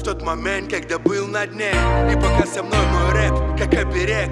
тот момент, когда был на дне. И пока со мной мой рэп, как оберег.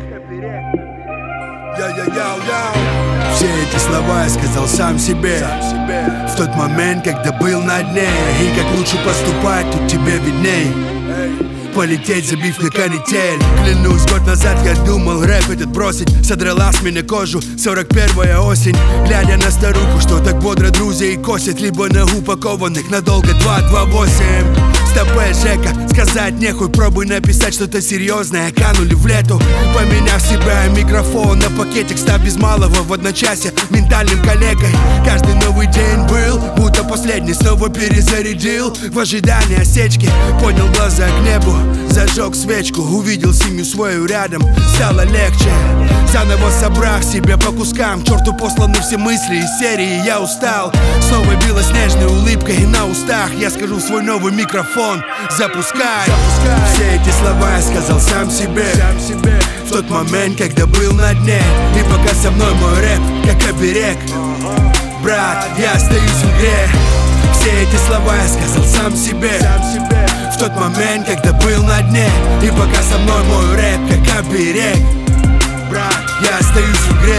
Все эти слова я сказал сам себе в тот момент, когда был на дне. И как лучше поступать, тут тебе видней. Полететь, забив на канитель. Клянусь, год назад я думал рэп этот бросить. Содрала с меня кожу 41-я осень. Глядя на старуху, что так бодро друзей косит. Либо на упакованных надолго 228. Стопэ, Жека, сказать нехуй. Пробуй написать что-то серьезное. Канули в лету, поменяв себя и микрофон на пакетик, став без малого в одночасье ментальным коллегой. Каждый новый день был, будто последний. Снова перезарядил в ожидании осечки. Поднял глаза к небу, зажег свечку, увидел синюю свою рядом. Стало легче, заново собрав себя по кускам. Черту посланы все мысли из серии «Я устал». Снова белоснежной улыбкой на устах я скажу в свой новый микрофон: запускай. Все эти слова я сказал сам себе в тот момент, когда был на дне. И пока со мной мой рэп, как оберег. Брат, я остаюсь в игре. Все эти слова я сказал сам себе в тот момент, когда был на дне. И пока со мной мой рэп, как оберег. Брат, я остаюсь в игре.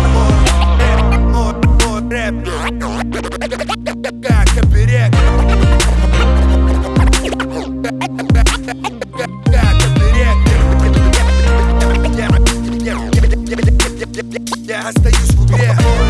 Мой рэп, как оберег. Как оберег. Я остаюсь в игре.